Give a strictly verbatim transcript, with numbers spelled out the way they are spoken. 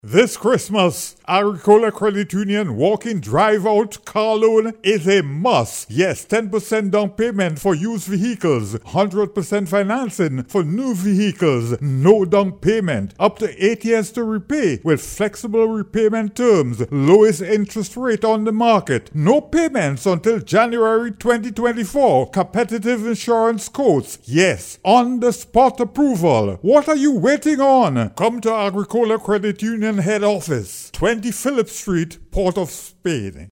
This Christmas, Agricola Credit Union walk-in drive-out car loan is a must. Yes, ten percent down payment for used vehicles, one hundred percent financing for new vehicles, no down payment, up to eight years to repay with flexible repayment terms, lowest interest rate on the market, no payments until January twenty twenty-four, competitive insurance quotes, yes, on-the-spot approval. What are you waiting on? Come to Agricola Credit Union Head Office, twenty Phillip Street, Port of Spain.